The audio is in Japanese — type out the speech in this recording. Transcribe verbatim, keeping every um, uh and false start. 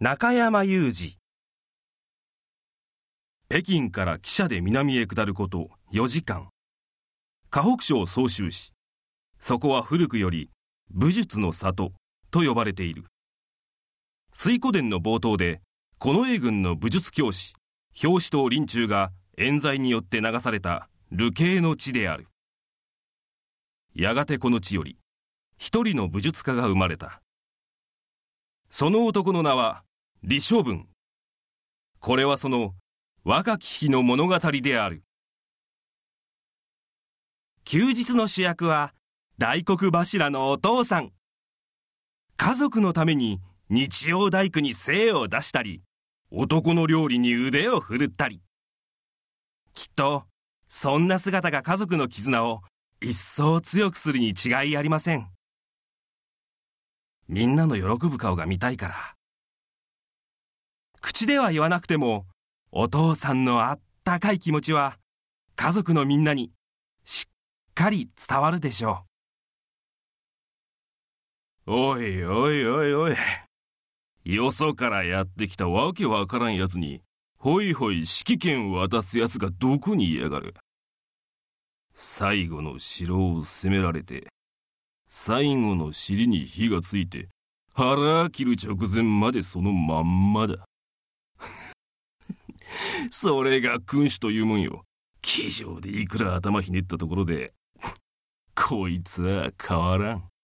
中山雄二。 北京から汽車で南へ下ることよじかん。河北省蘇州市。そこは古くより武術の里と呼ばれている。水古伝の冒頭で、近衛軍の武術教師、表子と林中が冤罪によって流された流刑の地である。やがてこの地より、一人の武術家が生まれた。その男の名は、李昌文。これはその若き日の物語である。 休日の主役は大黒柱のお父さん。家族のために日曜大工に精を出したり、男の料理に腕を振るったり。きっとそんな姿が家族の絆を一層強くするに違いありません。みんなの喜ぶ顔が見たいから。口では言わなくても、お父さんのあったかい気持ちは家族のみんなにしっかり伝わるでしょう。おいおいおいおい。よそからやってきたわけわからんやつに、ほいほい指揮権を渡すやつがどこにいやがる。最後の城を攻められて、最後の尻に火がついて、腹切る直前までそのまんまだ。それが君主というもんよ。騎乗でいくら頭ひねったところで、こいつは変わらん。